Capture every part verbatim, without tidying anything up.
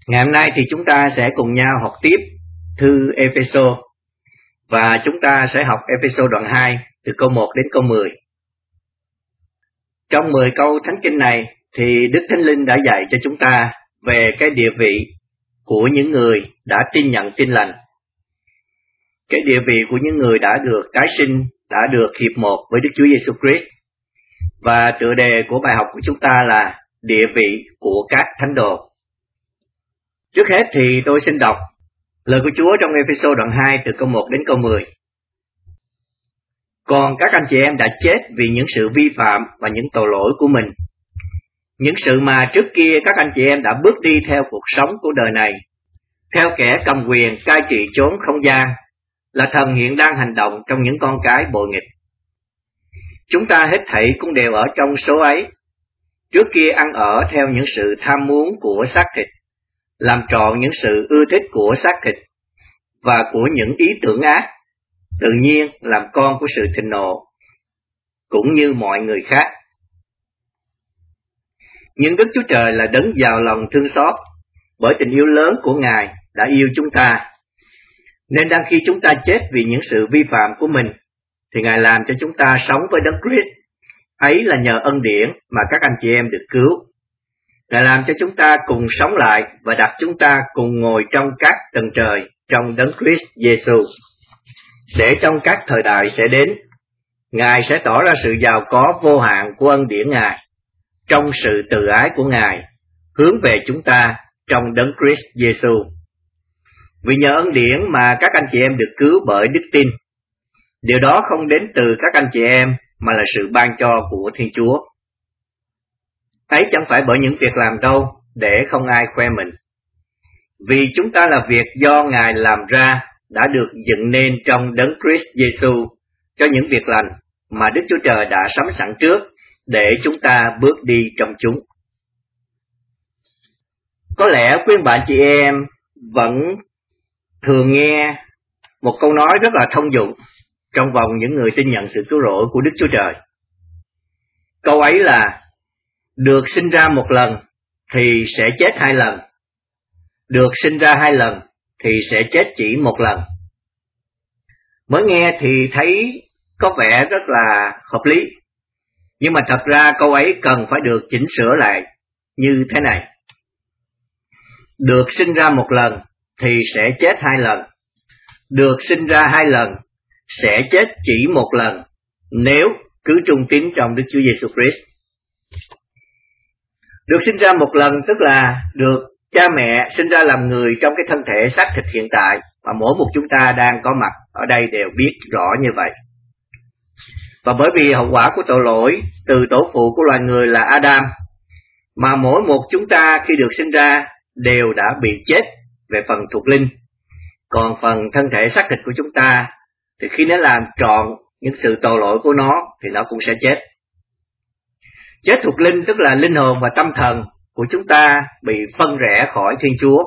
Ngày hôm nay thì chúng ta sẽ cùng nhau học tiếp thư Ê-phê-sô, và chúng ta sẽ học Ê-phê-sô đoạn hai từ câu một đến câu mười. Trong mười câu thánh kinh này thì Đức Thánh Linh đã dạy cho chúng ta về cái địa vị của những người đã tin nhận tin lành, cái địa vị của những người đã được tái sinh, đã được hiệp một với Đức Chúa Giêsu Christ. Và tựa đề của bài học của chúng ta là địa vị của các thánh đồ. Trước hết thì tôi xin đọc lời của Chúa trong Ê-phê-sô đoạn hai từ câu một đến câu mười. Còn các anh chị em đã chết vì những sự vi phạm và những tội lỗi của mình, những sự mà trước kia các anh chị em đã bước đi theo cuộc sống của đời này, theo kẻ cầm quyền cai trị chốn không gian, là thần hiện đang hành động trong những con cái bội nghịch. Chúng ta hết thảy cũng đều ở trong số ấy. Trước kia ăn ở theo những sự tham muốn của xác thịt, làm trọn những sự ưa thích của xác thịt và của những ý tưởng ác, tự nhiên làm con của sự thịnh nộ, cũng như mọi người khác. Nhưng Đức Chúa Trời là đấng giàu lòng thương xót, bởi tình yêu lớn của Ngài đã yêu chúng ta, nên đang khi chúng ta chết vì những sự vi phạm của mình, thì Ngài làm cho chúng ta sống với Đấng Christ. Ấy là nhờ ân điển mà các anh chị em được cứu. Ngài làm cho chúng ta cùng sống lại và đặt chúng ta cùng ngồi trong các tầng trời trong Đấng Christ Giêsu, để trong các thời đại sẽ đến, Ngài sẽ tỏ ra sự giàu có vô hạn của ân điển Ngài trong sự từ ái của Ngài hướng về chúng ta trong Đấng Christ Giêsu. Vì nhờ ân điển mà các anh chị em được cứu bởi đức tin. Điều đó không đến từ các anh chị em, mà là sự ban cho của Thiên Chúa. Ấy chẳng phải bởi những việc làm đâu, để không ai khoe mình. Vì chúng ta là việc do Ngài làm ra, đã được dựng nên trong Đấng Christ Giêsu cho những việc lành mà Đức Chúa Trời đã sắm sẵn trước, để chúng ta bước đi trong chúng. Có lẽ quý bạn chị em vẫn thường nghe một câu nói rất là thông dụng trong vòng những người tin nhận sự cứu rỗi của Đức Chúa Trời. Câu ấy là: được sinh ra một lần thì sẽ chết hai lần, được sinh ra hai lần thì sẽ chết chỉ một lần. Mới nghe thì thấy có vẻ rất là hợp lý, nhưng mà thật ra câu ấy cần phải được chỉnh sửa lại như thế này: được sinh ra một lần thì sẽ chết hai lần, được sinh ra hai lần sẽ chết chỉ một lần, nếu cứ trung tín trong Đức Chúa Giêsu Christ. Được sinh ra một lần tức là được cha mẹ sinh ra làm người trong cái thân thể xác thịt hiện tại, và mỗi một chúng ta đang có mặt ở đây đều biết rõ như vậy. Và bởi vì hậu quả của tội lỗi từ tổ phụ của loài người là Adam, mà mỗi một chúng ta khi được sinh ra đều đã bị chết về phần thuộc linh, còn phần thân thể xác thịt của chúng ta thì khi nó làm trọn những sự tội lỗi của nó thì nó cũng sẽ chết. Chết thuộc linh tức là linh hồn và tâm thần của chúng ta bị phân rẽ khỏi Thiên Chúa.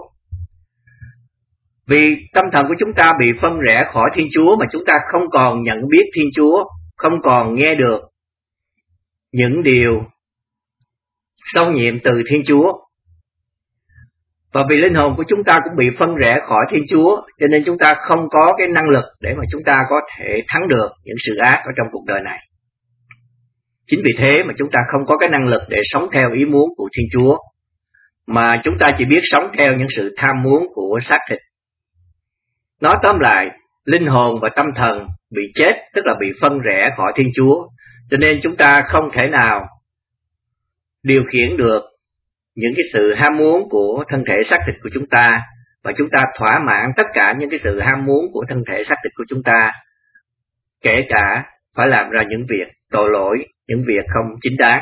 Vì tâm thần của chúng ta bị phân rẽ khỏi Thiên Chúa mà chúng ta không còn nhận biết Thiên Chúa, không còn nghe được những điều sâu nhiệm từ Thiên Chúa. Và vì linh hồn của chúng ta cũng bị phân rẽ khỏi Thiên Chúa, cho nên chúng ta không có cái năng lực để mà chúng ta có thể thắng được những sự ác ở trong cuộc đời này. Chính vì thế mà chúng ta không có cái năng lực để sống theo ý muốn của Thiên Chúa, mà chúng ta chỉ biết sống theo những sự tham muốn của xác thịt. Nói tóm lại, linh hồn và tâm thần bị chết, tức là bị phân rẽ khỏi Thiên Chúa, cho nên chúng ta không thể nào điều khiển được những cái sự ham muốn của thân thể xác thịt của chúng ta, và chúng ta thỏa mãn tất cả những cái sự ham muốn của thân thể xác thịt của chúng ta, kể cả phải làm ra những việc tội lỗi, những việc không chính đáng.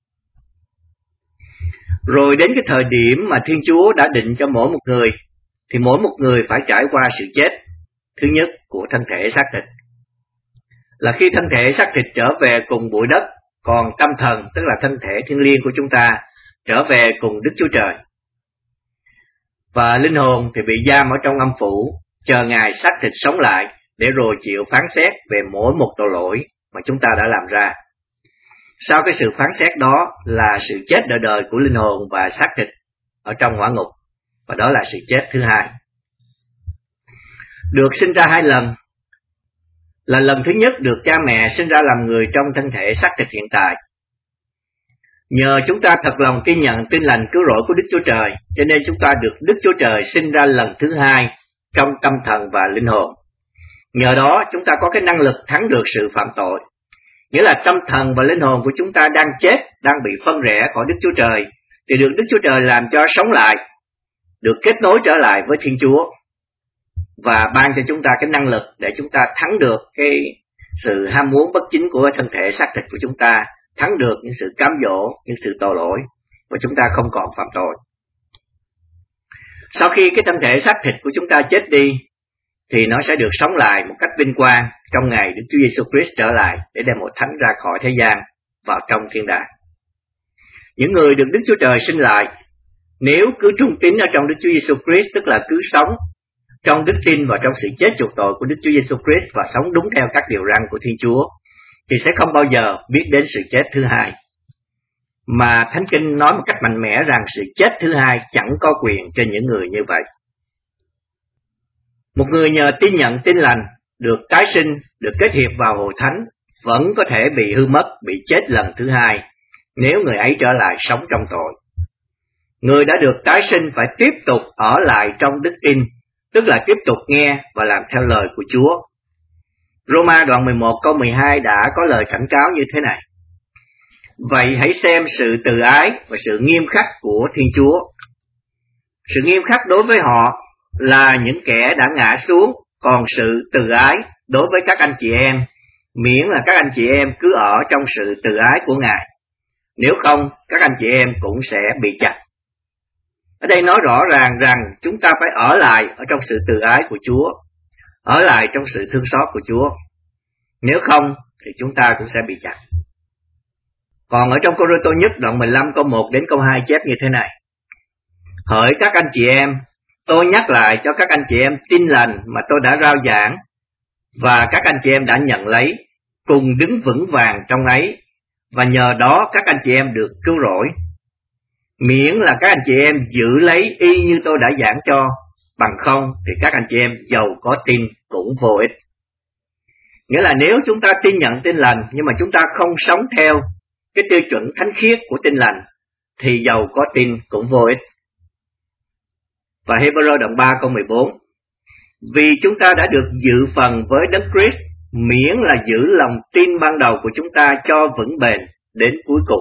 Rồi đến cái thời điểm mà Thiên Chúa đã định cho mỗi một người, thì mỗi một người phải trải qua sự chết thứ nhất của thân thể xác thịt, là khi thân thể xác thịt trở về cùng bụi đất, còn tâm thần tức là thân thể thiêng liêng của chúng ta trở về cùng Đức Chúa Trời. Và linh hồn thì bị giam ở trong âm phủ, chờ ngày xác thịt sống lại để rồi chịu phán xét về mỗi một tội lỗi mà chúng ta đã làm ra. Sau cái sự phán xét đó là sự chết đời đời của linh hồn và xác thịt ở trong hỏa ngục. và đó là sự chết thứ hai. Được sinh ra hai lần, là lần thứ nhất được cha mẹ sinh ra làm người trong thân thể xác thịt hiện tại. Nhờ chúng ta thật lòng tin nhận tin lành cứu rỗi của Đức Chúa Trời, cho nên chúng ta được Đức Chúa Trời sinh ra lần thứ hai trong tâm thần và linh hồn. Nhờ đó chúng ta có cái năng lực thắng được sự phạm tội. Nghĩa là tâm thần và linh hồn của chúng ta đang chết, đang bị phân rẽ khỏi Đức Chúa Trời, thì được Đức Chúa Trời làm cho sống lại, được kết nối trở lại với Thiên Chúa, và ban cho chúng ta cái năng lực để chúng ta thắng được cái sự ham muốn bất chính của thân thể xác thịt của chúng ta, thắng được những sự cám dỗ, những sự tội lỗi, và chúng ta không còn phạm tội. Sau khi cái thân thể xác thịt của chúng ta chết đi, thì nó sẽ được sống lại một cách vinh quang trong ngày Đức Chúa Giêsu Christ trở lại để đem một thánh ra khỏi thế gian vào trong thiên đàng. Những người được Đức Chúa Trời sinh lại, nếu cứ trung tín ở trong Đức Chúa Giêsu Christ, tức là cứ sống trong đức tin và trong sự chết chuộc tội của Đức Chúa Giêsu Christ và sống đúng theo các điều răn của Thiên Chúa, thì sẽ không bao giờ biết đến sự chết thứ hai. Mà Thánh Kinh nói một cách mạnh mẽ rằng sự chết thứ hai chẳng có quyền trên những người như vậy. Một người nhờ tin nhận tin lành, được tái sinh, được kết hiệp vào hội thánh, vẫn có thể bị hư mất, bị chết lần thứ hai, nếu người ấy trở lại sống trong tội. Người đã được tái sinh phải tiếp tục ở lại trong đức tin, tức là tiếp tục nghe và làm theo lời của Chúa. Roma đoạn mười một câu mười hai đã có lời cảnh cáo như thế này: vậy hãy xem sự từ ái và sự nghiêm khắc của Thiên Chúa. Sự nghiêm khắc đối với họ là những kẻ đã ngã xuống, còn sự từ ái đối với các anh chị em, miễn là các anh chị em cứ ở trong sự từ ái của Ngài. Nếu không, các anh chị em cũng sẽ bị chặt. Ở đây nói rõ ràng rằng chúng ta phải ở lại ở trong sự từ ái của Chúa, ở lại trong sự thương xót của Chúa. Nếu không thì chúng ta cũng sẽ bị chặt. Còn ở trong Cô-rinh-tô nhất đoạn mười lăm câu một đến câu hai chép như thế này: hỡi các anh chị em, tôi nhắc lại cho các anh chị em tin lành mà tôi đã rao giảng, và các anh chị em đã nhận lấy, cùng đứng vững vàng trong ấy, và nhờ đó các anh chị em được cứu rỗi. Miễn là các anh chị em giữ lấy y như tôi đã giảng cho, bằng không thì các anh chị em dầu có tin cũng vô ích. Nghĩa là nếu chúng ta tin nhận tin lành, nhưng mà chúng ta không sống theo cái tiêu chuẩn thánh khiết của tin lành, thì dầu có tin cũng vô ích. Và Hebrew đoạn ba câu mười bốn: vì chúng ta đã được dự phần với Đấng Christ, miễn là giữ lòng tin ban đầu của chúng ta cho vững bền đến cuối cùng.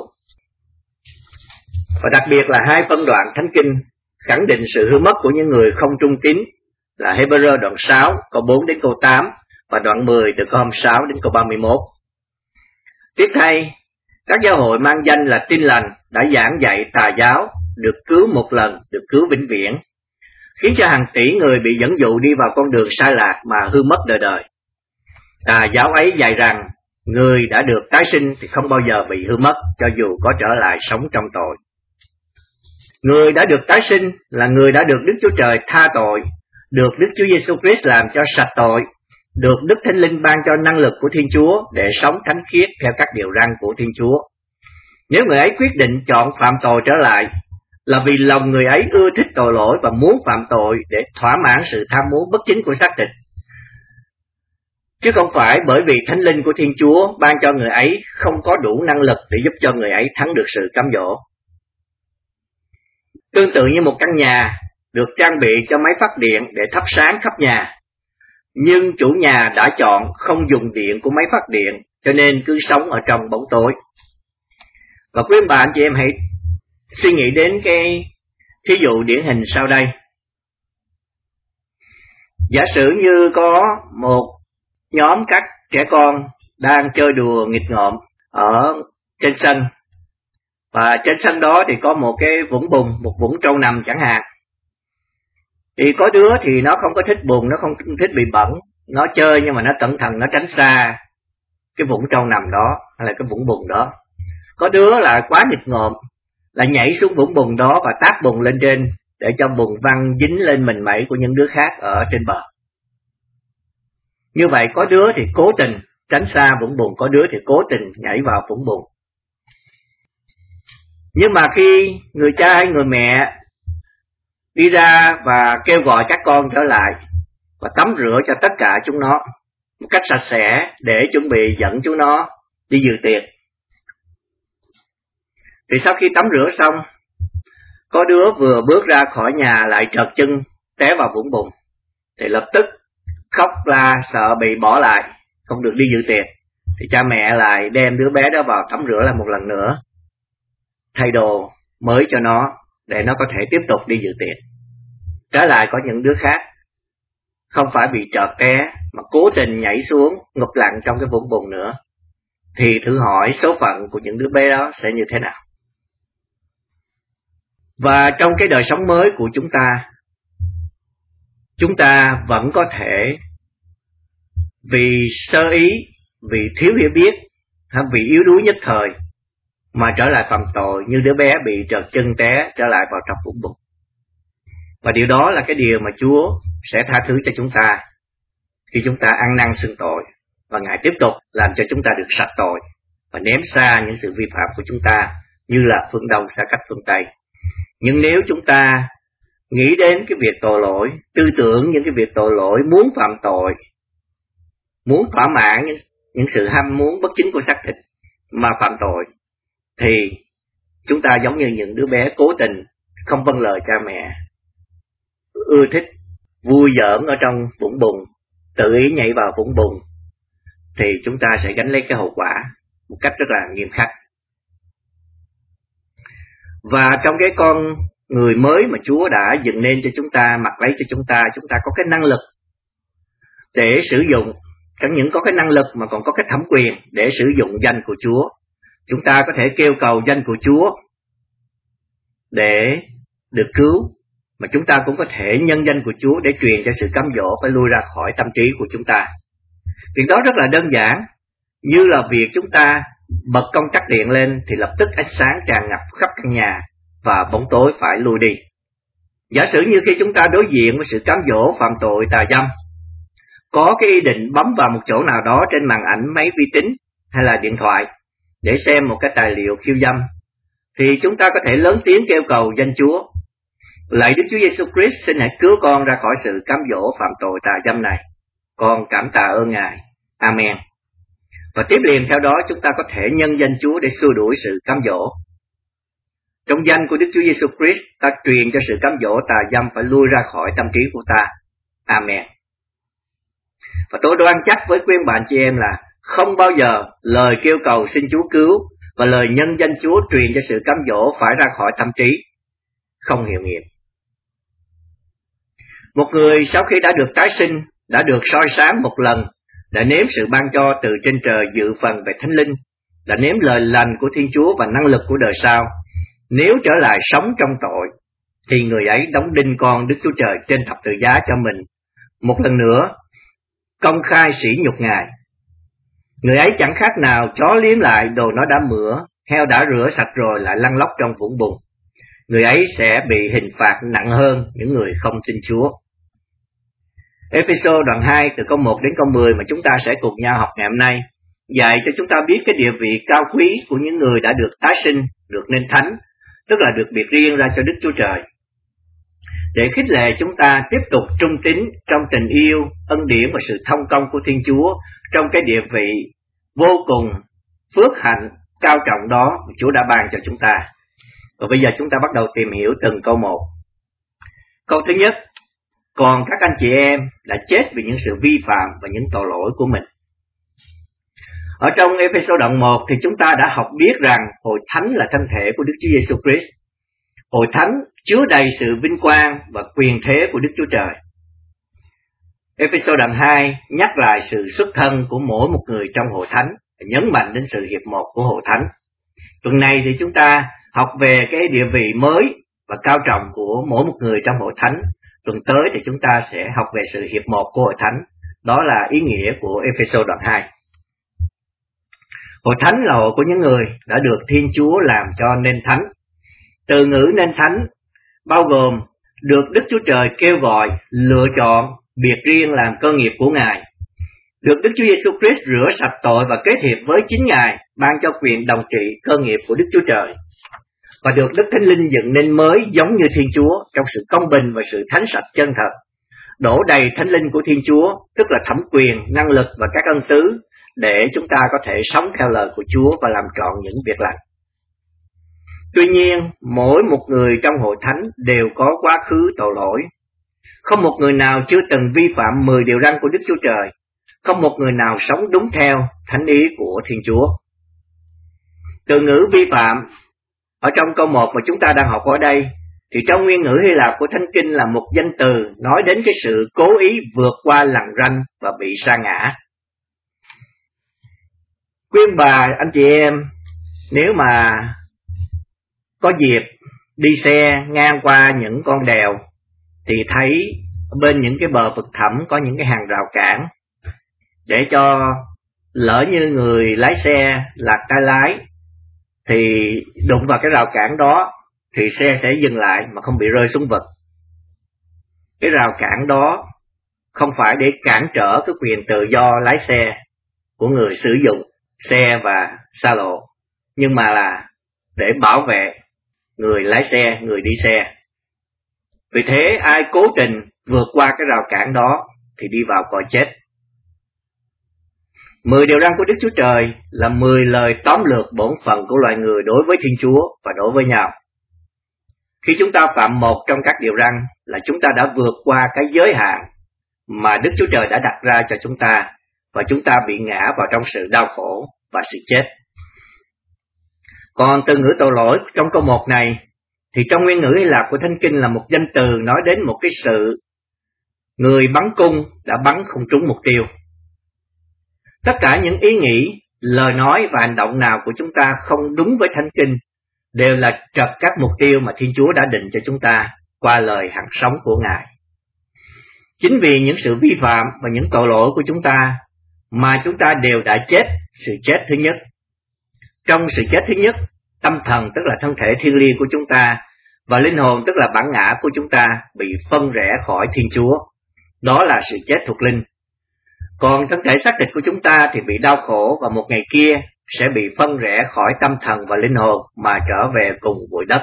Và đặc biệt là hai phân đoạn Thánh Kinh khẳng định sự hư mất của những người không trung tín là Hebrew đoạn sáu câu bốn đến câu tám và đoạn mười từ câu hai mươi sáu đến câu ba mươi mốt. Tiếp thay, các giáo hội mang danh là tin lành đã giảng dạy tà giáo, được cứu một lần, được cứu vĩnh viễn, khiến cho hàng tỷ người bị dẫn dụ đi vào con đường sai lạc mà hư mất đời đời. Tà giáo ấy dạy rằng người đã được tái sinh thì không bao giờ bị hư mất, cho dù có trở lại sống trong tội. Người đã được tái sinh là người đã được Đức Chúa Trời tha tội, được Đức Chúa Giêsu Christ làm cho sạch tội, được Đức Thánh Linh ban cho năng lực của Thiên Chúa để sống thánh khiết theo các điều răn của Thiên Chúa. Nếu người ấy quyết định chọn phạm tội trở lại, là vì lòng người ấy ưa thích tội lỗi và muốn phạm tội để thỏa mãn sự tham muốn bất chính của xác thịt, chứ không phải bởi vì Thánh Linh của Thiên Chúa ban cho người ấy không có đủ năng lực để giúp cho người ấy thắng được sự cám dỗ. Tương tự như một căn nhà được trang bị cho máy phát điện để thắp sáng khắp nhà, nhưng chủ nhà đã chọn không dùng điện của máy phát điện, cho nên cứ sống ở trong bóng tối. Và quý ông bà anh chị em hãy suy nghĩ đến cái thí dụ điển hình sau đây. Giả sử như có một nhóm các trẻ con đang chơi đùa nghịch ngợm ở trên sân, và trên sân đó thì có một cái vũng bùn, một vũng trâu nằm chẳng hạn. Thì có đứa thì nó không có thích bùn, nó không thích bị bẩn, nó chơi nhưng mà nó cẩn thận, nó tránh xa cái vũng trâu nằm đó hay là cái vũng bùn đó. Có đứa là quá nghịch ngợm, là nhảy xuống vũng bùn đó và tát bùn lên trên để cho bùn văng dính lên mình mẩy của những đứa khác ở trên bờ. Như vậy có đứa thì cố tình tránh xa vũng bùn, có đứa thì cố tình nhảy vào vũng bùn. Nhưng mà khi người cha hay người mẹ đi ra và kêu gọi các con trở lại và tắm rửa cho tất cả chúng nó một cách sạch sẽ để chuẩn bị dẫn chúng nó đi dự tiệc. Thì sau khi tắm rửa xong, có đứa vừa bước ra khỏi nhà lại trợt chân té vào vũng bùn, thì lập tức khóc la sợ bị bỏ lại, không được đi dự tiệc. Thì cha mẹ lại đem đứa bé đó vào tắm rửa lại một lần nữa, thay đồ mới cho nó để nó có thể tiếp tục đi dự tiệc. Trái lại có những đứa khác không phải bị trợt té mà cố tình nhảy xuống ngụp lặn trong cái vũng bùn nữa. Thì thử hỏi số phận của những đứa bé đó sẽ như thế nào? Và trong cái đời sống mới của chúng ta, chúng ta vẫn có thể vì sơ ý, vì thiếu hiểu biết, hay vì yếu đuối nhất thời mà trở lại phạm tội như đứa bé bị trợt chân té trở lại vào trong vũng bùn. Và điều đó là cái điều mà Chúa sẽ tha thứ cho chúng ta khi chúng ta ăn năn xưng tội, và Ngài tiếp tục làm cho chúng ta được sạch tội và ném xa những sự vi phạm của chúng ta như là phương Đông xa cách phương Tây. Nhưng nếu chúng ta nghĩ đến cái việc tội lỗi, tư tưởng những cái việc tội lỗi, muốn phạm tội, muốn thỏa mãn những, những sự ham muốn bất chính của xác thịt mà phạm tội, thì chúng ta giống như những đứa bé cố tình không vâng lời cha mẹ, ưa thích vui giỡn ở trong vũng bùn, tự ý nhảy vào vũng bùn, thì chúng ta sẽ gánh lấy cái hậu quả một cách rất là nghiêm khắc. Và trong cái con người mới mà Chúa đã dựng nên cho chúng ta, mặc lấy cho chúng ta, chúng ta có cái năng lực để sử dụng, chẳng những có cái năng lực mà còn có cái thẩm quyền để sử dụng danh của Chúa. Chúng ta có thể kêu cầu danh của Chúa để được cứu, mà chúng ta cũng có thể nhân danh của Chúa để truyền cho sự cám dỗ phải lui ra khỏi tâm trí của chúng ta. Việc đó rất là đơn giản, như là việc chúng ta bật công tắc điện lên thì lập tức ánh sáng tràn ngập khắp căn nhà và bóng tối phải lui đi. Giả sử như khi chúng ta đối diện với sự cám dỗ phạm tội tà dâm, có cái ý định bấm vào một chỗ nào đó trên màn ảnh máy vi tính hay là điện thoại để xem một cái tài liệu khiêu dâm, thì chúng ta có thể lớn tiếng kêu cầu danh Chúa: lạy Đức Chúa Giêsu Christ, xin hãy cứu con ra khỏi sự cám dỗ phạm tội tà dâm này. Con cảm tạ ơn Ngài. Amen. Và tiếp liền theo đó chúng ta có thể nhân danh Chúa để xua đuổi sự cám dỗ. Trong danh của Đức Chúa Giêsu Christ, ta truyền cho sự cám dỗ tà dâm phải lui ra khỏi tâm trí của ta. Amen. Và tôi đoan chắc với quý bạn chị em là không bao giờ lời kêu cầu xin Chúa cứu và lời nhân danh Chúa truyền cho sự cám dỗ phải ra khỏi tâm trí không hiệu nghiệm. Một người sau khi đã được tái sinh, đã được soi sáng một lần, đã nếm sự ban cho từ trên trời dự phần về Thánh Linh, đã nếm lời lành của Thiên Chúa và năng lực của đời sau, nếu trở lại sống trong tội, thì người ấy đóng đinh con Đức Chúa Trời trên thập tự giá cho mình, một lần nữa công khai sỉ nhục Ngài. Người ấy chẳng khác nào chó liếm lại đồ nó đã mửa, heo đã rửa sạch rồi lại lăn lóc trong vũng bùn. Người ấy sẽ bị hình phạt nặng hơn những người không tin Chúa. Ê-phê-sô đoạn hai từ câu một đến câu mười mà chúng ta sẽ cùng nhau học ngày hôm nay dạy cho chúng ta biết cái địa vị cao quý của những người đã được tái sinh, được nên thánh, tức là được biệt riêng ra cho Đức Chúa Trời, để khích lệ chúng ta tiếp tục trung tín trong tình yêu, ân điển và sự thông công của Thiên Chúa trong cái địa vị vô cùng phước hạnh cao trọng đó mà Chúa đã ban cho chúng ta. Và bây giờ chúng ta bắt đầu tìm hiểu từng câu một. Câu thứ nhất: còn các anh chị em đã chết vì những sự vi phạm và những tội lỗi của mình. Ở trong Ê-phê-sô đoạn một thì chúng ta đã học biết rằng hội thánh là thân thể của Đức Chúa Giêsu Christ. Hội thánh chứa đầy sự vinh quang và quyền thế của Đức Chúa Trời. Ê-phê-sô đoạn hai nhắc lại sự xuất thân của mỗi một người trong hội thánh, nhấn mạnh đến sự hiệp một của hội thánh. Tuần này thì chúng ta học về cái địa vị mới và cao trọng của mỗi một người trong hội thánh. Tuần tới thì chúng ta sẽ học về sự hiệp một của hội thánh. Đó là ý nghĩa của Ê-phê-sô đoạn hai. Hội thánh là hội của những người đã được Thiên Chúa làm cho nên thánh. Từ ngữ nên thánh bao gồm được Đức Chúa Trời kêu gọi, lựa chọn, biệt riêng làm cơ nghiệp của Ngài. Được Đức Chúa Giêsu Christ rửa sạch tội và kết hiệp với chính Ngài, ban cho quyền đồng trị cơ nghiệp của Đức Chúa Trời. và được Đức Thánh Linh dựng nên mới giống như Thiên Chúa trong sự công bình và sự thánh sạch chân thật, đổ đầy Thánh Linh của Thiên Chúa, tức là thẩm quyền, năng lực và các ân tứ, để chúng ta có thể sống theo lời của Chúa và làm trọn những việc lành. Tuy nhiên, mỗi một người trong hội thánh đều có quá khứ tội lỗi. Không một người nào chưa từng vi phạm mười điều răn của Đức Chúa Trời. Không một người nào sống đúng theo thánh ý của Thiên Chúa. Từ ngữ vi phạm ở trong câu một mà chúng ta đang học ở đây, thì trong nguyên ngữ Hy Lạp của Thánh Kinh là một danh từ nói đến cái sự cố ý vượt qua lằn ranh và bị sa ngã. Quý ông bà, anh chị em, nếu mà có dịp đi xe ngang qua những con đèo thì thấy bên những cái bờ vực thẳm có những cái hàng rào cản, để cho lỡ như người lái xe lạc tay lái thì đụng vào cái rào cản đó thì xe sẽ dừng lại mà không bị rơi xuống vực. Cái rào cản đó không phải để cản trở cái quyền tự do lái xe của người sử dụng xe và xa lộ, nhưng mà là để bảo vệ người lái xe, người đi xe. Vì thế ai cố tình vượt qua cái rào cản đó thì đi vào cõi chết. Mười điều răn của Đức Chúa Trời là mười lời tóm lược bổn phận của loài người đối với Thiên Chúa và đối với nhau. Khi chúng ta phạm một trong các điều răn là chúng ta đã vượt qua cái giới hạn mà Đức Chúa Trời đã đặt ra cho chúng ta, và chúng ta bị ngã vào trong sự đau khổ và sự chết. Còn từ ngữ tội lỗi trong câu một này thì trong nguyên ngữ Hy Lạp của Thánh Kinh là một danh từ nói đến một cái sự người bắn cung đã bắn không trúng mục tiêu. Tất cả những ý nghĩ, lời nói và hành động nào của chúng ta không đúng với Thánh Kinh đều là trật các mục tiêu mà Thiên Chúa đã định cho chúng ta qua lời hằng sống của Ngài. Chính vì những sự vi phạm và những tội lỗi của chúng ta mà chúng ta đều đã chết sự chết thứ nhất. Trong sự chết thứ nhất, tâm thần tức là thân thể thiêng liêng của chúng ta và linh hồn tức là bản ngã của chúng ta bị phân rẽ khỏi Thiên Chúa. Đó là sự chết thuộc linh. Còn thân thể xác thịt của chúng ta thì bị đau khổ và một ngày kia sẽ bị phân rẽ khỏi tâm thần và linh hồn mà trở về cùng bụi đất.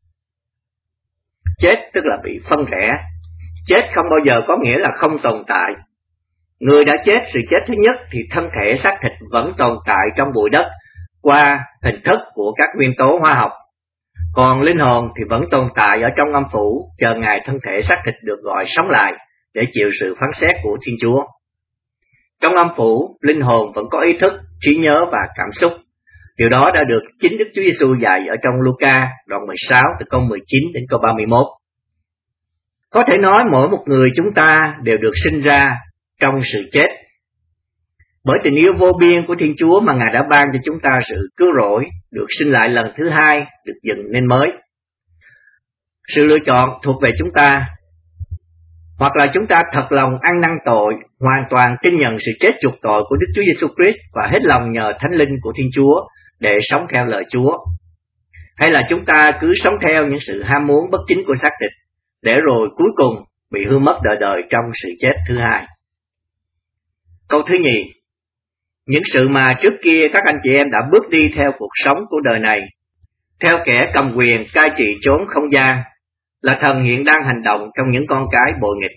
Chết tức là bị phân rẽ. Chết không bao giờ có nghĩa là không tồn tại. Người đã chết sự chết thứ nhất thì thân thể xác thịt vẫn tồn tại trong bụi đất qua hình thức của các nguyên tố hóa học. Còn linh hồn thì vẫn tồn tại ở trong âm phủ, chờ ngày thân thể xác thịt được gọi sống lại để chịu sự phán xét của Thiên Chúa. Trong âm phủ, linh hồn vẫn có ý thức, trí nhớ và cảm xúc. Điều đó đã được chính Đức Chúa Giêsu dạy ở trong Luca đoạn mười sáu từ câu mười chín đến câu ba mươi mốt. Có thể nói mỗi một người chúng ta đều được sinh ra trong sự chết. Bởi tình yêu vô biên của Thiên Chúa mà Ngài đã ban cho chúng ta sự cứu rỗi, được sinh lại lần thứ hai, được dựng nên mới. Sự lựa chọn thuộc về chúng ta. Hoặc là chúng ta thật lòng ăn năn tội, hoàn toàn tin nhận sự chết chuộc tội của Đức Chúa Giêsu Christ và hết lòng nhờ Thánh Linh của Thiên Chúa để sống theo lời Chúa. Hay là chúng ta cứ sống theo những sự ham muốn bất chính của xác thịt, để rồi cuối cùng bị hư mất đời đời trong sự chết thứ hai. Câu thứ nhì, những sự mà trước kia các anh chị em đã bước đi theo cuộc sống của đời này, theo kẻ cầm quyền cai trị chốn không gian, là thần hiện đang hành động trong những con cái bội nghịch.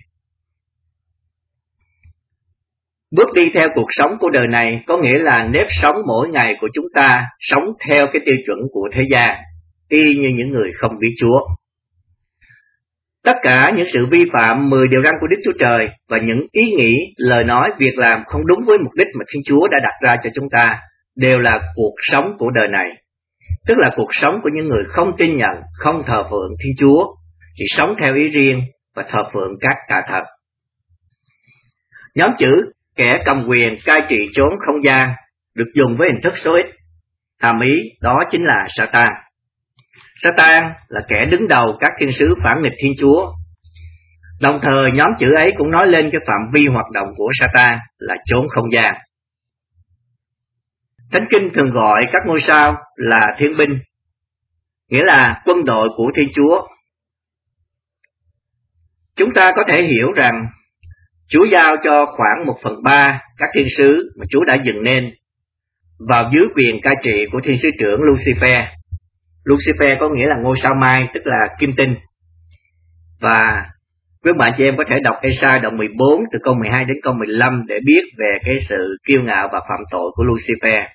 Bước đi theo cuộc sống của đời này có nghĩa là nếp sống mỗi ngày của chúng ta sống theo cái tiêu chuẩn của thế gian, y như những người không biết Chúa. Tất cả những sự vi phạm mười điều răn của Đức Chúa Trời và những ý nghĩ, lời nói, việc làm không đúng với mục đích mà Thiên Chúa đã đặt ra cho chúng ta đều là cuộc sống của đời này. Tức là cuộc sống của những người không tin nhận, không thờ phượng Thiên Chúa, chỉ sống theo ý riêng và thờ phượng các tà thần. Nhóm chữ kẻ cầm quyền cai trị chốn không gian được dùng với hình thức số ít. Hàm ý đó chính là Satan. Satan là kẻ đứng đầu các thiên sứ phản nghịch Thiên Chúa. Đồng thời nhóm chữ ấy cũng nói lên cái phạm vi hoạt động của Satan là chốn không gian. Thánh Kinh thường gọi các ngôi sao là thiên binh, nghĩa là quân đội của Thiên Chúa. Chúng ta có thể hiểu rằng Chúa giao cho khoảng một phần ba các thiên sứ mà Chúa đã dựng nên vào dưới quyền cai trị của thiên sứ trưởng Lucifer, Lucifer có nghĩa là ngôi sao mai, tức là kim tinh. Và quý bạn chị em có thể đọc Ê-sai đoạn mười bốn từ câu mười hai đến câu mười lăm để biết về cái sự kiêu ngạo và phạm tội của Lucifer.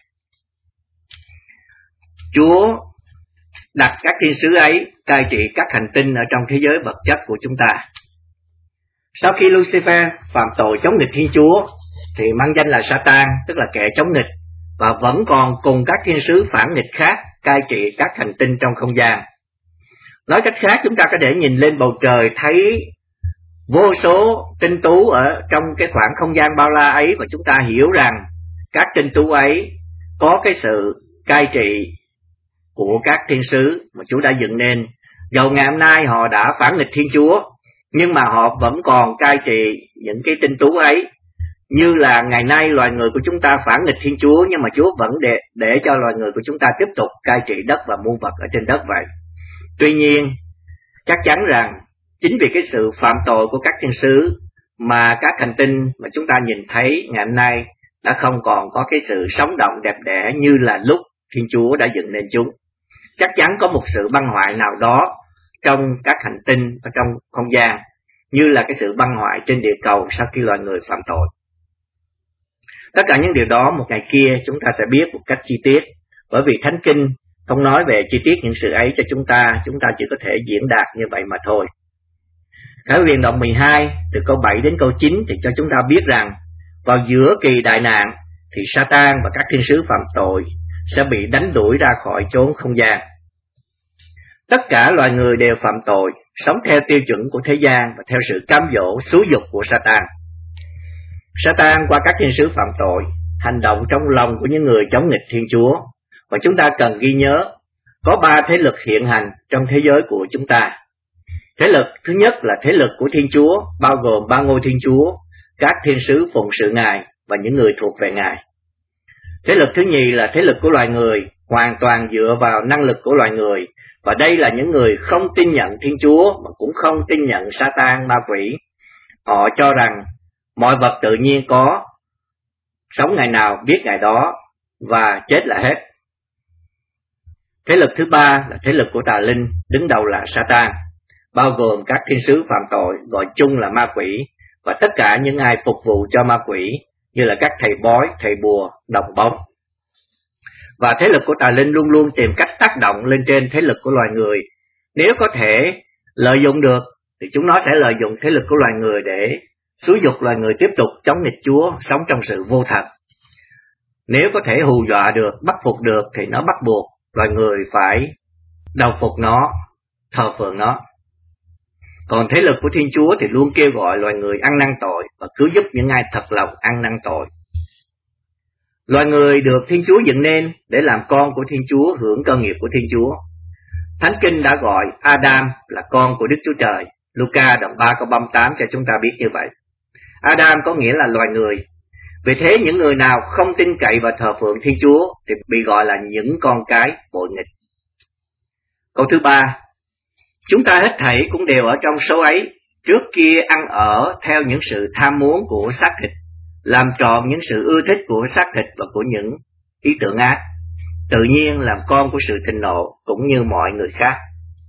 Chúa đặt các thiên sứ ấy cai trị các hành tinh ở trong thế giới vật chất của chúng ta. Sau khi Lucifer phạm tội chống nghịch Thiên Chúa thì mang danh là Satan, tức là kẻ chống nghịch, và vẫn còn cùng các thiên sứ phản nghịch khác cai trị các hành tinh trong không gian. Nói cách khác, chúng ta có thể nhìn lên bầu trời thấy vô số tinh tú ở trong cái khoảng không gian bao la ấy, và chúng ta hiểu rằng các tinh tú ấy có cái sự cai trị của các thiên sứ mà Chúa đã dựng nên. Dầu ngày hôm nay họ đã phản nghịch Thiên Chúa, nhưng mà họ vẫn còn cai trị những cái tinh tú ấy. Như là ngày nay loài người của chúng ta phản nghịch Thiên Chúa, nhưng mà Chúa vẫn để, để cho loài người của chúng ta tiếp tục cai trị đất và muôn vật ở trên đất vậy. Tuy nhiên, chắc chắn rằng chính vì cái sự phạm tội của các thiên sứ mà các hành tinh mà chúng ta nhìn thấy ngày hôm nay đã không còn có cái sự sống động đẹp đẽ như là lúc Thiên Chúa đã dựng nên chúng. Chắc chắn có một sự băng hoại nào đó trong các hành tinh và trong không gian, như là cái sự băng hoại trên địa cầu sau khi loài người phạm tội. Tất cả những điều đó một ngày kia chúng ta sẽ biết một cách chi tiết, bởi vì Thánh Kinh không nói về chi tiết những sự ấy cho chúng ta, chúng ta chỉ có thể diễn đạt như vậy mà thôi. Khải Huyền đoạn mười hai từ câu bảy đến câu chín thì cho chúng ta biết rằng vào giữa kỳ đại nạn thì Satan và các thiên sứ phạm tội sẽ bị đánh đuổi ra khỏi chốn không gian. Tất cả loài người đều phạm tội, sống theo tiêu chuẩn của thế gian và theo sự cám dỗ, xúi dục của Satan. Satan qua các thiên sứ phạm tội hành động trong lòng của những người chống nghịch Thiên Chúa, và chúng ta cần ghi nhớ có ba thế lực hiện hành trong thế giới của chúng ta. Thế lực thứ nhất là thế lực của Thiên Chúa, bao gồm ba ngôi Thiên Chúa, các thiên sứ phụng sự Ngài và những người thuộc về Ngài. Thế lực thứ nhì là thế lực của loài người, hoàn toàn dựa vào năng lực của loài người, và đây là những người không tin nhận Thiên Chúa mà cũng không tin nhận Satan, ma quỷ. Họ cho rằng mọi vật tự nhiên có, sống ngày nào biết ngày đó, và chết là hết. Thế lực thứ ba là thế lực của tà linh, đứng đầu là Satan, bao gồm các thiên sứ phạm tội, gọi chung là ma quỷ, và tất cả những ai phục vụ cho ma quỷ, như là các thầy bói, thầy bùa, đồng bóng. Và thế lực của tà linh luôn luôn tìm cách tác động lên trên thế lực của loài người. Nếu có thể lợi dụng được, thì chúng nó sẽ lợi dụng thế lực của loài người để xúi dục loài người tiếp tục chống nghịch Chúa, sống trong sự vô thật. Nếu có thể hù dọa được, bắt phục được, thì nó bắt buộc loài người phải đầu phục nó, thờ phượng nó. Còn thế lực của Thiên Chúa thì luôn kêu gọi loài người ăn năn tội và cứu giúp những ai thật lòng ăn năn tội. Loài người được Thiên Chúa dựng nên để làm con của Thiên Chúa, hưởng cơ nghiệp của Thiên Chúa. Thánh Kinh đã gọi Adam là con của Đức Chúa Trời. Luca đoạn ba câu ba mươi tám cho chúng ta biết như vậy. Adam có nghĩa là loài người. Vì thế những người nào không tin cậy và thờ phượng Thiên Chúa thì bị gọi là những con cái bội nghịch. Câu thứ ba, chúng ta hết thảy cũng đều ở trong số ấy, trước kia ăn ở theo những sự tham muốn của xác thịt, làm trọn những sự ưa thích của xác thịt và của những ý tưởng ác, tự nhiên làm con của sự thịnh nộ cũng như mọi người khác.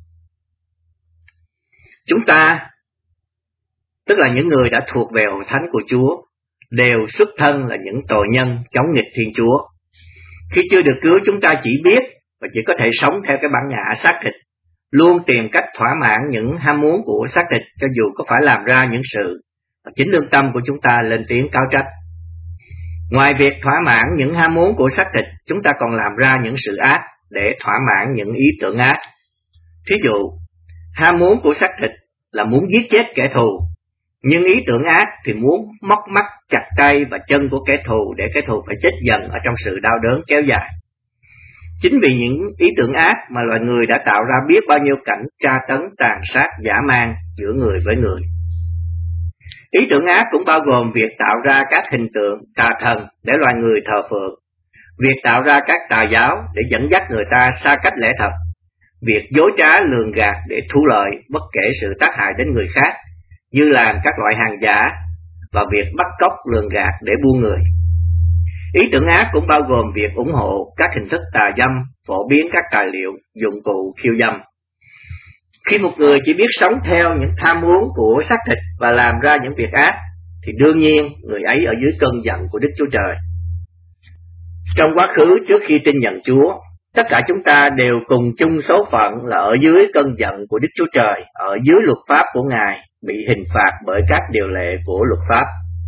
Chúng ta, tức là những người đã thuộc về hội thánh của Chúa, đều xuất thân là những tội nhân chống nghịch Thiên Chúa. Khi chưa được cứu, chúng ta chỉ biết và chỉ có thể sống theo cái bản ngã xác thịt, luôn tìm cách thỏa mãn những ham muốn của xác thịt, cho dù có phải làm ra những sự và chính lương tâm của chúng ta lên tiếng cáo trách. Ngoài việc thỏa mãn những ham muốn của xác thịt, chúng ta còn làm ra những sự ác để thỏa mãn những ý tưởng ác. Thí dụ, ham muốn của xác thịt là muốn giết chết kẻ thù, nhưng ý tưởng ác thì muốn móc mắt, chặt tay và chân của kẻ thù để kẻ thù phải chết dần ở trong sự đau đớn kéo dài. Chính vì những ý tưởng ác mà loài người đã tạo ra biết bao nhiêu cảnh tra tấn, tàn sát, dã man giữa người với người. Ý tưởng ác cũng bao gồm việc tạo ra các hình tượng tà thần để loài người thờ phượng, việc tạo ra các tà giáo để dẫn dắt người ta xa cách lẽ thật, việc dối trá lường gạt để thu lợi bất kể sự tác hại đến người khác, như làm các loại hàng giả, và việc bắt cóc lường gạt để buôn người. Ý tưởng ác cũng bao gồm việc ủng hộ các hình thức tà dâm, phổ biến các tài liệu, dụng cụ khiêu dâm. Khi một người chỉ biết sống theo những tham muốn của xác thịt và làm ra những việc ác, thì đương nhiên người ấy ở dưới cơn giận của Đức Chúa Trời. Trong quá khứ trước khi tin nhận Chúa, tất cả chúng ta đều cùng chung số phận là ở dưới cơn giận của Đức Chúa Trời, ở dưới luật pháp của Ngài, bị hình phạt bởi các điều lệ của luật pháp.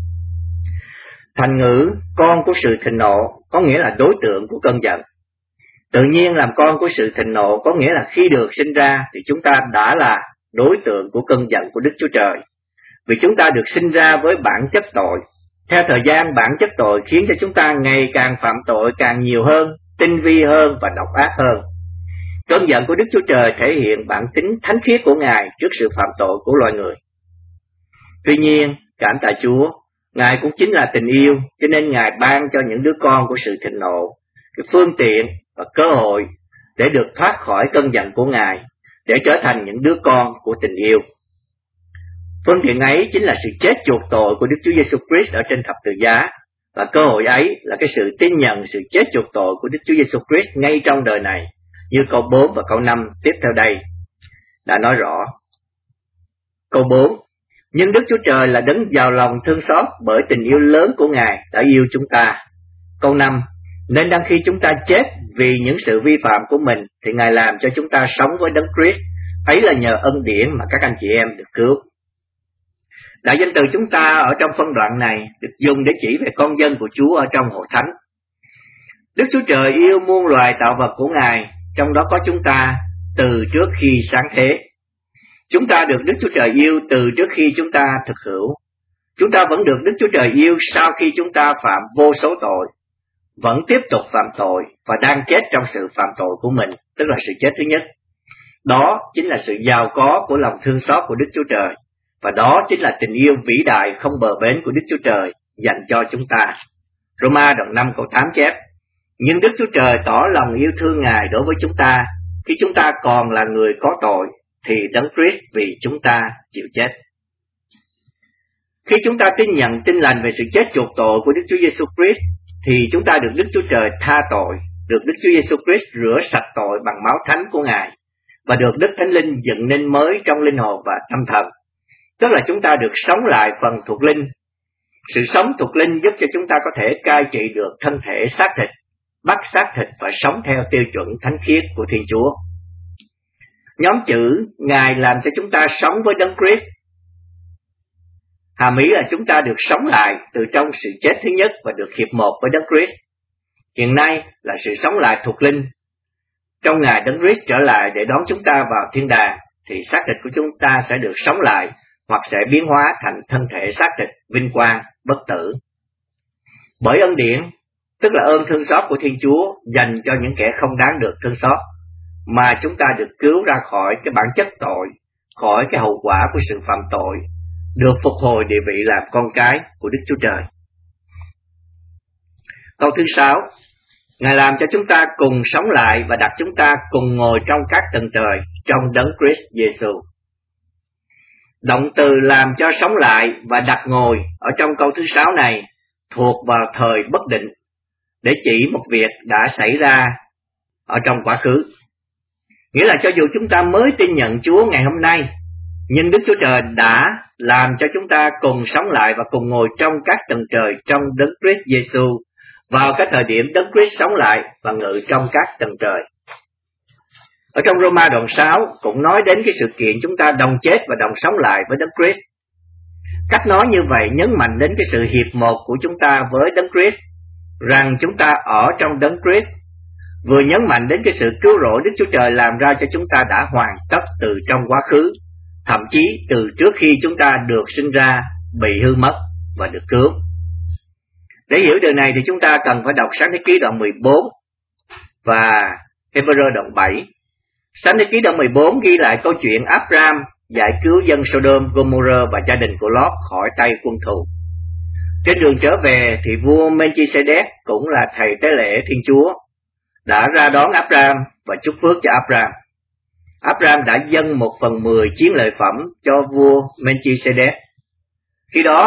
Thành ngữ con của sự thịnh nộ có nghĩa là đối tượng của cơn giận. Tự nhiên làm con của sự thịnh nộ có nghĩa là khi được sinh ra thì chúng ta đã là đối tượng của cơn giận của Đức Chúa Trời. Vì chúng ta được sinh ra với bản chất tội. Theo thời gian, bản chất tội khiến cho chúng ta ngày càng phạm tội càng nhiều hơn, tinh vi hơn và độc ác hơn. Cơn giận của Đức Chúa Trời thể hiện bản tính thánh khiết của Ngài trước sự phạm tội của loài người. Tuy nhiên, cảm tạ Chúa, Ngài cũng chính là tình yêu, cho nên Ngài ban cho những đứa con của sự thịnh nộ cái phương tiện và cơ hội để được thoát khỏi cơn giận của Ngài, để trở thành những đứa con của tình yêu. Phương tiện ấy chính là sự chết chuộc tội của Đức Chúa Giêsu Christ ở trên thập tự giá, và cơ hội ấy là cái sự tin nhận sự chết chuộc tội của Đức Chúa Giêsu Christ ngay trong đời này, như câu bốn và câu năm tiếp theo đây đã nói rõ. Câu bốn: Nhưng Đức Chúa Trời là đấng giàu lòng thương xót bởi tình yêu lớn của Ngài đã yêu chúng ta. Câu năm: Nên đăng khi chúng ta chết vì những sự vi phạm của mình, thì Ngài làm cho chúng ta sống với đấng Christ. Ấy là nhờ ân điển mà các anh chị em được cứu. Đại danh từ chúng ta ở trong phân đoạn này được dùng để chỉ về con dân của Chúa ở trong hội thánh. Đức Chúa Trời yêu muôn loài tạo vật của Ngài, trong đó có chúng ta, từ trước khi sáng thế. Chúng ta được Đức Chúa Trời yêu từ trước khi chúng ta thực hữu. Chúng ta vẫn được Đức Chúa Trời yêu sau khi chúng ta phạm vô số tội, vẫn tiếp tục phạm tội và đang chết trong sự phạm tội của mình, tức là sự chết thứ nhất. Đó chính là sự giàu có của lòng thương xót của Đức Chúa Trời, và đó chính là tình yêu vĩ đại không bờ bến của Đức Chúa Trời dành cho chúng ta. Roma đoạn năm câu tám chép: Nhưng Đức Chúa Trời tỏ lòng yêu thương Ngài đối với chúng ta, khi chúng ta còn là người có tội, thì đấng Christ vì chúng ta chịu chết. Khi chúng ta tin nhận tin lành về sự chết chuộc tội của Đức Chúa Giêsu Christ, thì chúng ta được Đức Chúa Trời tha tội, được Đức Chúa Giêsu Christ rửa sạch tội bằng máu thánh của Ngài, và được Đức Thánh Linh dựng nên mới trong linh hồn và tâm thần. Tức là chúng ta được sống lại phần thuộc linh. Sự sống thuộc linh giúp cho chúng ta có thể cai trị được thân thể xác thịt, bắt xác thịt và sống theo tiêu chuẩn thánh khiết của Thiên Chúa. Nhóm chữ Ngài làm cho chúng ta sống với đấng Christ, hàm ý là chúng ta được sống lại từ trong sự chết thứ nhất và được hiệp một với đấng Christ. Hiện nay là sự sống lại thuộc linh. Trong ngày đấng Christ trở lại để đón chúng ta vào thiên đàng, thì xác thịt của chúng ta sẽ được sống lại, hoặc sẽ biến hóa thành thân thể xác thịt vinh quang, bất tử. Bởi ân điển, tức là ơn thương xót của Thiên Chúa dành cho những kẻ không đáng được thương xót, mà chúng ta được cứu ra khỏi cái bản chất tội, khỏi cái hậu quả của sự phạm tội, được phục hồi địa vị làm con cái của Đức Chúa Trời. Câu thứ sáu: Ngài làm cho chúng ta cùng sống lại và đặt chúng ta cùng ngồi trong các tầng trời trong đấng Christ Giêsu. Động từ làm cho sống lại và đặt ngồi ở trong câu thứ sáu này thuộc vào thời bất định, để chỉ một việc đã xảy ra ở trong quá khứ. Nghĩa là cho dù chúng ta mới tin nhận Chúa ngày hôm nay, nhưng Đức Chúa Trời đã làm cho chúng ta cùng sống lại và cùng ngồi trong các tầng trời trong đấng Christ Giêsu vào cái thời điểm đấng Christ sống lại và ngự trong các tầng trời. Ở trong Roma đoạn sáu cũng nói đến cái sự kiện chúng ta đồng chết và đồng sống lại với đấng Christ. Cách nói như vậy nhấn mạnh đến cái sự hiệp một của chúng ta với đấng Christ, rằng chúng ta ở trong đấng Christ, vừa nhấn mạnh đến cái sự cứu rỗi Đức Chúa Trời làm ra cho chúng ta đã hoàn tất từ trong quá khứ, thậm chí từ trước khi chúng ta được sinh ra, bị hư mất và được cứu. Để hiểu điều này thì chúng ta cần phải đọc Sáng Thế Ký đoạn mười bốn và Hebrew đoạn bảy. Sáng Thế Ký đoạn mười bốn ghi lại câu chuyện Abraham giải cứu dân Sodom, Gomorrah và gia đình của Lót khỏi tay quân thù. Trên đường trở về thì vua Melchizedek cũng là thầy tế lễ Thiên Chúa đã ra đón Abraham và chúc phước cho Abraham. Abraham đã dâng một phần mười chiến lợi phẩm cho vua Melchizedek. Khi đó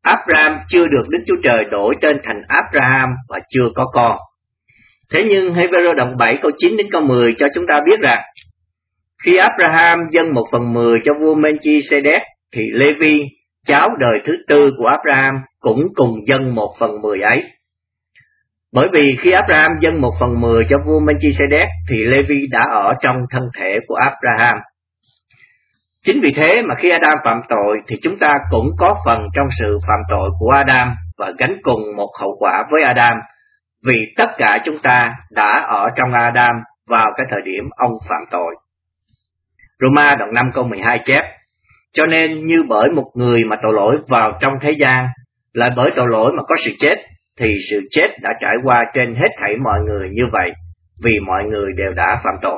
Abraham chưa được Đức Chúa Trời đổi tên thành Abraham và chưa có con. Thế nhưng Hebrew đoạn bảy câu chín đến câu mười cho chúng ta biết rằng khi Abraham dâng một phần mười cho vua Melchizedek thì Lê-vi, cháu đời thứ tư của Abraham, cũng cùng dâng một phần mười ấy. Bởi vì khi Abraham dâng một phần mười cho vua Melchizedek thì Lê-vi đã ở trong thân thể của Abraham. Chính vì thế mà khi Adam phạm tội thì chúng ta cũng có phần trong sự phạm tội của Adam và gánh cùng một hậu quả với Adam, vì tất cả chúng ta đã ở trong Adam vào cái thời điểm ông phạm tội. Roma đoạn năm câu mười hai chép: cho nên như bởi một người mà tội lỗi vào trong thế gian, lại bởi tội lỗi mà có sự chết, thì sự chết đã trải qua trên hết thảy mọi người như vậy, vì mọi người đều đã phạm tội.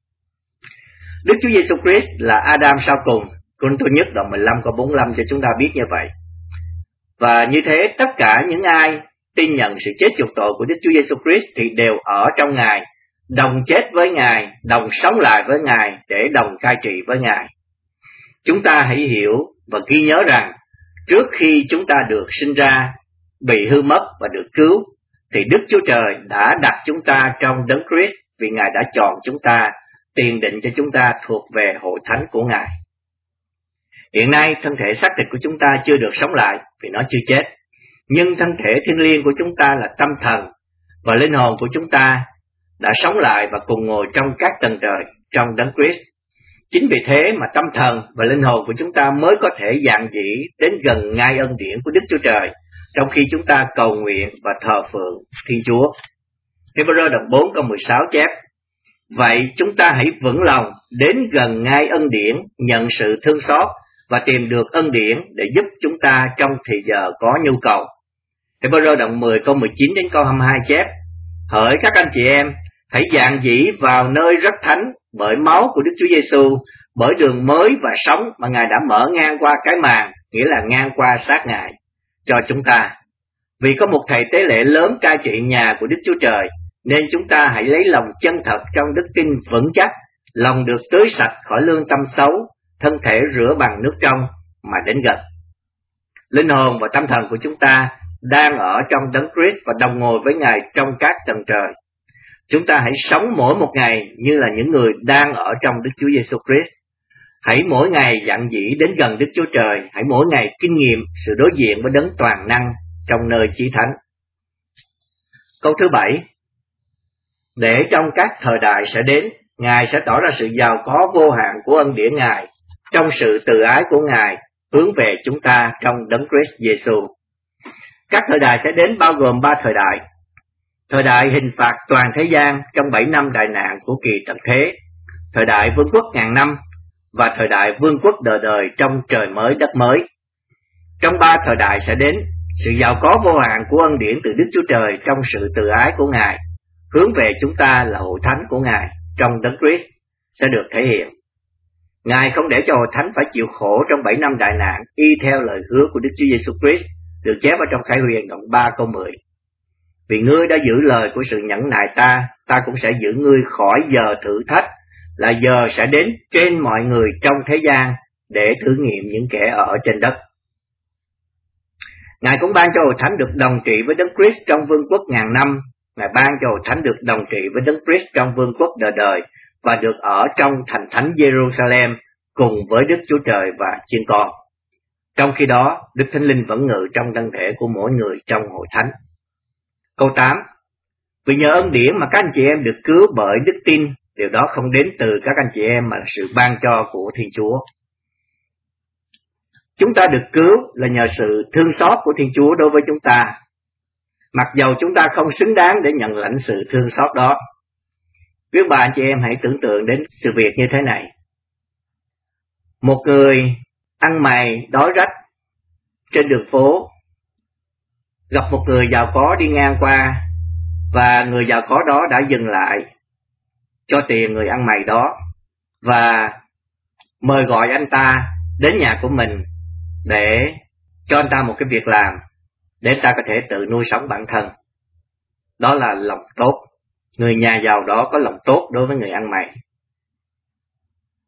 Đức Chúa Giêsu Christ là Adam sau cùng. Cô-rinh-tô nhất đoạn mười lăm câu bốn mươi lăm cho chúng ta biết như vậy. Và như thế tất cả những ai tin nhận sự chết chuộc tội của Đức Chúa Giêsu Christ thì đều ở trong Ngài, đồng chết với Ngài, đồng sống lại với Ngài để đồng cai trị với Ngài. Chúng ta hãy hiểu và ghi nhớ rằng trước khi chúng ta được sinh ra, bị hư mất và được cứu, thì Đức Chúa Trời đã đặt chúng ta trong Đấng Christ, vì Ngài đã chọn chúng ta, tiền định cho chúng ta thuộc về hội thánh của Ngài. Hiện nay thân thể xác thịt của chúng ta chưa được sống lại vì nó chưa chết, nhưng thân thể thiêng liêng của chúng ta là tâm thần và linh hồn của chúng ta đã sống lại và cùng ngồi trong các tầng trời trong Đấng Christ. Chính vì thế mà tâm thần và linh hồn của chúng ta mới có thể dạn dĩ đến gần ngai ân điển của Đức Chúa Trời trong khi chúng ta cầu nguyện và thờ phượng Thiên Chúa. Hebrew đoạn bốn câu mười sáu chép: vậy chúng ta hãy vững lòng đến gần ngai ân điển, nhận sự thương xót và tìm được ân điển để giúp chúng ta trong thì giờ có nhu cầu. Hebrew đoạn mười câu mười chín đến câu hai mươi hai chép: hỡi các anh chị em, hãy dạn dĩ vào nơi rất thánh bởi máu của Đức Chúa Giêsu, bởi đường mới và sống mà Ngài đã mở ngang qua cái màn, nghĩa là ngang qua xác Ngài, cho chúng ta. Vì có một thầy tế lễ lớn cai trị nhà của Đức Chúa Trời, nên chúng ta hãy lấy lòng chân thật trong đức tin vững chắc, lòng được tưới sạch khỏi lương tâm xấu, thân thể rửa bằng nước trong mà đến gần. Linh hồn và tâm thần của chúng ta đang ở trong Đấng Christ và đồng ngồi với Ngài trong các tầng trời. Chúng ta hãy sống mỗi một ngày như là những người đang ở trong Đức Chúa Giêsu Christ. Hãy mỗi ngày dạn dĩ đến gần Đức Chúa Trời, hãy mỗi ngày kinh nghiệm sự đối diện với Đấng toàn năng trong nơi chí thánh. Câu thứ bảy: để trong các thời đại sẽ đến, Ngài sẽ tỏ ra sự giàu có vô hạn của ân điển Ngài trong sự từ ái của Ngài hướng về chúng ta trong Đấng Christ Giêsu. Các thời đại sẽ đến bao gồm ba thời đại: thời đại hình phạt toàn thế gian trong bảy năm đại nạn của kỳ tận thế, thời đại vương quốc ngàn năm và thời đại vương quốc đời đời trong trời mới đất mới. Trong ba thời đại sẽ đến, sự giàu có vô hạn của ân điển từ Đức Chúa Trời trong sự từ ái của Ngài hướng về chúng ta là hội thánh của Ngài trong Đấng Christ sẽ được thể hiện. Ngài không để cho hội thánh phải chịu khổ trong bảy năm đại nạn, y theo lời hứa của Đức Chúa Giêsu Christ được chép ở trong Khải Huyền đoạn ba câu mười. Vì ngươi đã giữ lời của sự nhẫn nại ta, ta cũng sẽ giữ ngươi khỏi giờ thử thách, là giờ sẽ đến trên mọi người trong thế gian để thử nghiệm những kẻ ở trên đất. Ngài cũng ban cho hội thánh được đồng trị với Đấng Christ trong vương quốc ngàn năm. Ngài ban cho hội thánh được đồng trị với Đấng Christ trong vương quốc đời đời và được ở trong thành thánh Jerusalem cùng với Đức Chúa Trời và chiên con. Trong khi đó, Đức Thánh Linh vẫn ngự trong thân thể của mỗi người trong hội thánh. Câu tám: vì nhờ ân điển mà các anh chị em được cứu bởi đức tin, điều đó không đến từ các anh chị em mà là sự ban cho của Thiên Chúa. Chúng ta được cứu là nhờ sự thương xót của Thiên Chúa đối với chúng ta, mặc dầu chúng ta không xứng đáng để nhận lãnh sự thương xót đó. Quý bà anh chị em hãy tưởng tượng đến sự việc như thế này: một người ăn mày đói rách trên đường phố, gặp một người giàu có đi ngang qua, và người giàu có đó đã dừng lại cho tiền người ăn mày đó và mời gọi anh ta đến nhà của mình để cho anh ta một cái việc làm để anh ta có thể tự nuôi sống bản thân. Đó là lòng tốt. Người nhà giàu đó có lòng tốt đối với người ăn mày.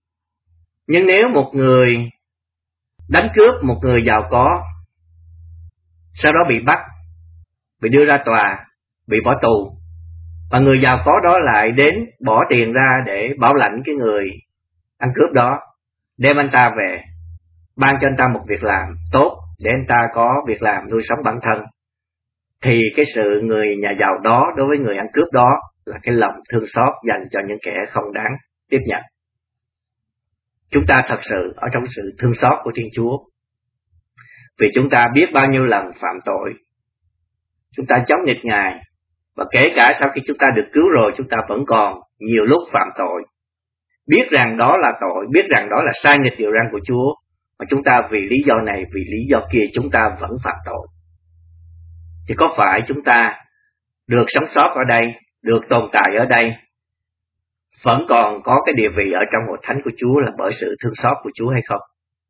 Nhưng nếu một người đánh cướp một người giàu có sau đó bị bắt, bị đưa ra tòa, bị bỏ tù, và người giàu có đó lại đến bỏ tiền ra để bảo lãnh cái người ăn cướp đó, đem anh ta về, ban cho anh ta một việc làm tốt để anh ta có việc làm nuôi sống bản thân, thì cái sự người nhà giàu đó đối với người ăn cướp đó là cái lòng thương xót dành cho những kẻ không đáng tiếp nhận. Chúng ta thật sự ở trong sự thương xót của Thiên Chúa, vì chúng ta biết bao nhiêu lần phạm tội, chúng ta chống nghịch Ngài, và kể cả sau khi chúng ta được cứu rồi, chúng ta vẫn còn nhiều lúc phạm tội, biết rằng đó là tội, biết rằng đó là sai nghịch điều răn của Chúa, mà chúng ta vì lý do này, vì lý do kia chúng ta vẫn phạm tội. Thì có phải chúng ta được sống sót ở đây, được tồn tại ở đây, vẫn còn có cái địa vị ở trong hội thánh của Chúa là bởi sự thương xót của Chúa hay không?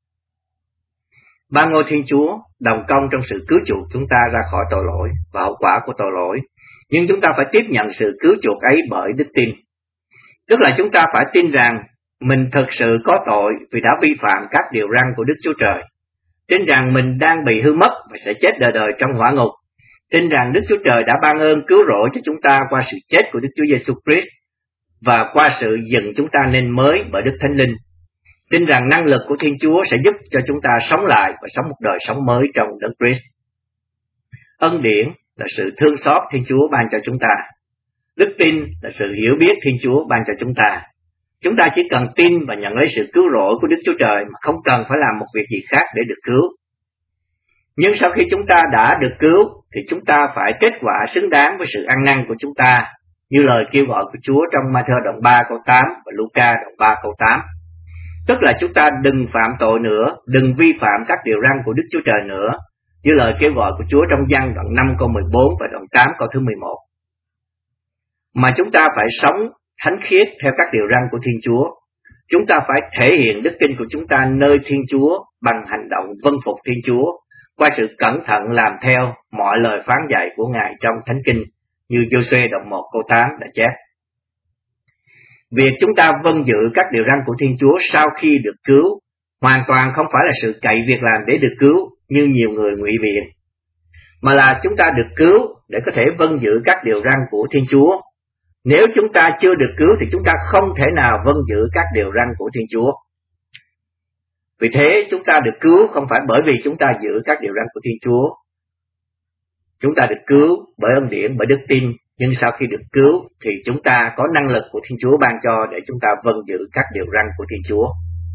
Ba ngôi Thiên Chúa đồng công trong sự cứu chuộc chúng ta ra khỏi tội lỗi và hậu quả của tội lỗi, nhưng chúng ta phải tiếp nhận sự cứu chuộc ấy bởi đức tin. Tức là chúng ta phải tin rằng mình thực sự có tội vì đã vi phạm các điều răn của Đức Chúa Trời, tin rằng mình đang bị hư mất và sẽ chết đời đời trong hỏa ngục, tin rằng Đức Chúa Trời đã ban ơn cứu rỗi cho chúng ta qua sự chết của Đức Chúa Giêsu Christ và qua sự dựng chúng ta nên mới bởi Đức Thánh Linh, tin rằng năng lực của Thiên Chúa sẽ giúp cho chúng ta sống lại và sống một đời sống mới trong Đấng Christ. Ân điển là sự thương xót Thiên Chúa ban cho chúng ta. Đức tin là sự hiểu biết Thiên Chúa ban cho chúng ta. Chúng ta chỉ cần tin và nhận lấy sự cứu rỗi của Đức Chúa Trời mà không cần phải làm một việc gì khác để được cứu. Nhưng sau khi chúng ta đã được cứu thì chúng ta phải kết quả xứng đáng với sự ăn năn của chúng ta, như lời kêu gọi của Chúa trong Ma-thi-ơ đoạn ba câu tám và Lu-ca đoạn ba câu tám. Tức là chúng ta đừng phạm tội nữa, đừng vi phạm các điều răn của Đức Chúa Trời nữa, như lời kêu gọi của Chúa trong Giăng đoạn năm câu mười bốn và đoạn tám câu thứ mười một. Mà chúng ta phải sống thánh khiết theo các điều răn của Thiên Chúa. Chúng ta phải thể hiện đức tin của chúng ta nơi Thiên Chúa bằng hành động vâng phục Thiên Chúa, qua sự cẩn thận làm theo mọi lời phán dạy của Ngài trong Thánh Kinh, như Giô-suê đoạn một câu tám đã chép. Việc chúng ta vâng giữ các điều răn của Thiên Chúa sau khi được cứu hoàn toàn không phải là sự cậy việc làm để được cứu như nhiều người ngụy biện, mà là chúng ta được cứu để có thể vâng giữ các điều răn của Thiên Chúa. Nếu chúng ta chưa được cứu thì chúng ta không thể nào vâng giữ các điều răn của Thiên Chúa. Vì thế chúng ta được cứu không phải bởi vì chúng ta giữ các điều răn của Thiên Chúa. Chúng ta được cứu bởi ân điển, bởi đức tin, nhưng sau khi được cứu thì chúng ta có năng lực của Thiên Chúa ban cho để chúng ta vâng giữ các điều răn của Thiên Chúa.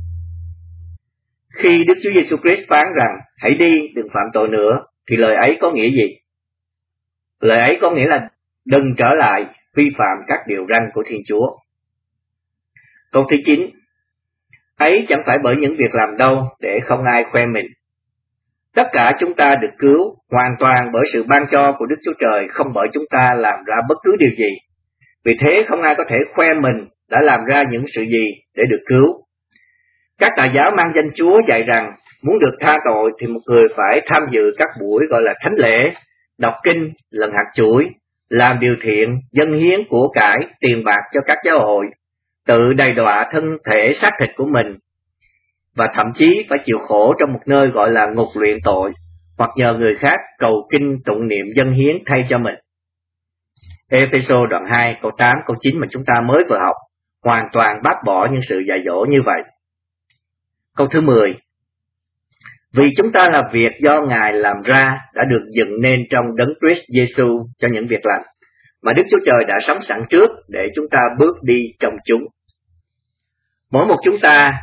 Khi Đức Chúa Giêsu Christ phán rằng hãy đi, đừng phạm tội nữa, thì lời ấy có nghĩa gì? Lời ấy có nghĩa là đừng trở lại vi phạm các điều răn của Thiên Chúa. Câu thứ chín, ấy chẳng phải bởi những việc làm đâu để không ai khoe mình. Tất cả chúng ta được cứu hoàn toàn bởi sự ban cho của Đức Chúa Trời, không bởi chúng ta làm ra bất cứ điều gì. Vì thế không ai có thể khoe mình đã làm ra những sự gì để được cứu. Các tà giáo mang danh Chúa dạy rằng muốn được tha tội thì một người phải tham dự các buổi gọi là thánh lễ, đọc kinh, lần hạt chuỗi, làm điều thiện, dâng hiến của cải, tiền bạc cho các giáo hội, tự đầy đọa thân thể xác thịt của mình, và thậm chí phải chịu khổ trong một nơi gọi là ngục luyện tội, hoặc nhờ người khác cầu kinh tụng niệm dâng hiến thay cho mình. Ê-phê-sô đoạn hai câu tám câu chín mà chúng ta mới vừa học hoàn toàn bác bỏ những sự dạy dỗ như vậy. Câu thứ mười, vì chúng ta là việc do Ngài làm ra đã được dựng nên trong Đấng Christ Giêsu cho những việc lành mà Đức Chúa Trời đã sắm sẵn trước để chúng ta bước đi trong chúng. Mỗi một chúng ta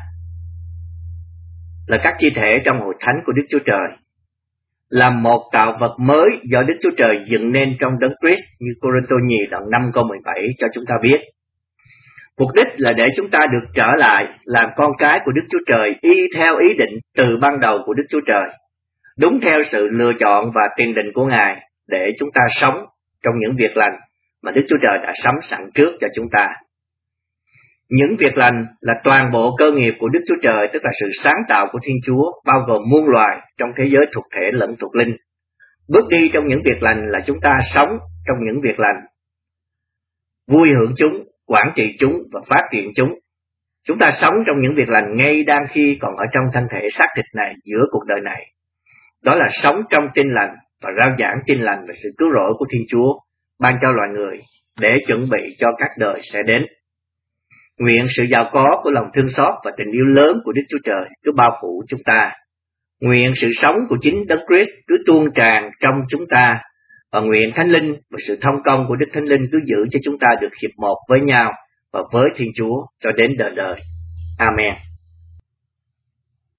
là các chi thể trong hội thánh của Đức Chúa Trời, là một tạo vật mới do Đức Chúa Trời dựng nên trong Đấng Christ, như Cô-rinh-tô nhì đoạn năm câu mười bảy cho chúng ta biết. Mục đích là để chúng ta được trở lại làm con cái của Đức Chúa Trời y theo ý định từ ban đầu của Đức Chúa Trời, đúng theo sự lựa chọn và tiền định của Ngài, để chúng ta sống trong những việc lành mà Đức Chúa Trời đã sắm sẵn trước cho chúng ta. Những việc lành là toàn bộ cơ nghiệp của Đức Chúa Trời, tức là sự sáng tạo của Thiên Chúa, bao gồm muôn loài trong thế giới thuộc thể lẫn thuộc linh. Bước đi trong những việc lành là chúng ta sống trong những việc lành, vui hưởng chúng, quản trị chúng và phát triển chúng. Chúng ta sống trong những việc lành ngay đang khi còn ở trong thân thể xác thịt này giữa cuộc đời này. Đó là sống trong tin lành, và rao giảng tin lành về sự cứu rỗi của Thiên Chúa ban cho loài người để chuẩn bị cho các đời sẽ đến. Nguyện sự giàu có của lòng thương xót và tình yêu lớn của Đức Chúa Trời cứ bao phủ chúng ta. Nguyện sự sống của chính Đấng Christ cứ tuôn tràn trong chúng ta, và nguyện Thánh Linh và sự thông công của Đức Thánh Linh cứ giữ cho chúng ta được hiệp một với nhau và với Thiên Chúa cho đến đời đời. Amen.